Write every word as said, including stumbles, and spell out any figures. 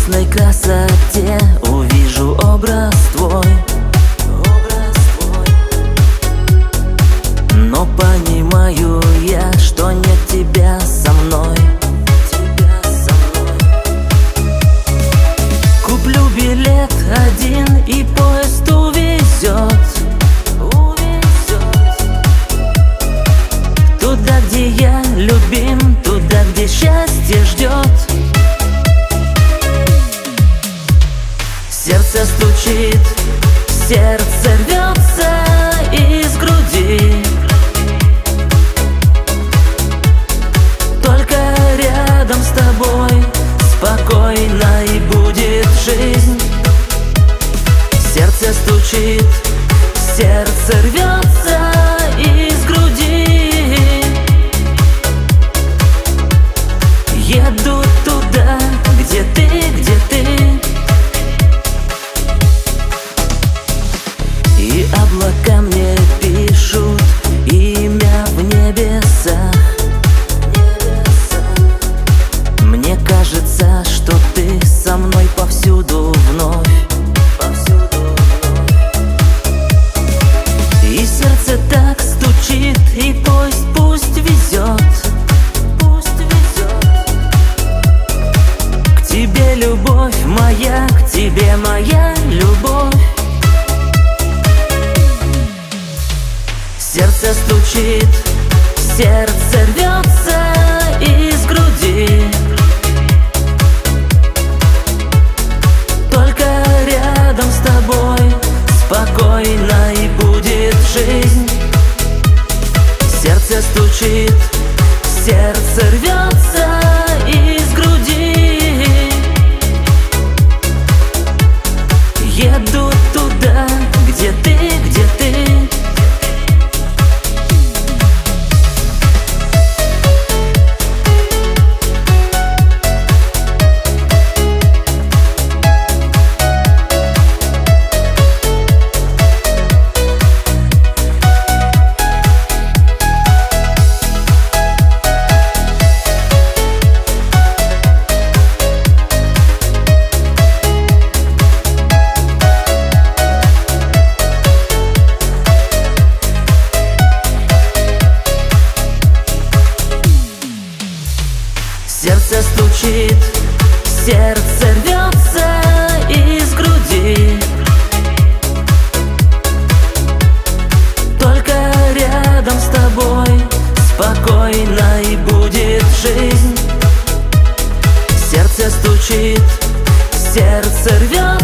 небесной красоте увижу образ твой, образ твой. Но понимаю я, что нет тебя со мной, тебя со мной. Куплю билет один и поезд увезет, увезет туда, где я любим, туда, где счастье ждет. Сердце стучит, сердце рвется из груди. Только рядом с тобой спокойно и будет жизнь. Сердце стучит, сердце рвется из груди. Еду туда, где ты, где ты. И облака мне пишут имя в небесах. Мне кажется, что ты со мной повсюду вновь, повсюду вновь. И сердце так стучит, и поезд пусть везет, пусть везет. К тебе любовь моя, к тебе моя любовь. Сердце стучит, сердце рвется из груди. Только рядом с тобой спокойно и будет жизнь. Сердце стучит, сердце рвется из груди. Еду туда, где ты, где ты. Сердце стучит, сердце рвется из груди. Только рядом с тобой спокойно и будет жизнь. Сердце стучит, сердце рвется.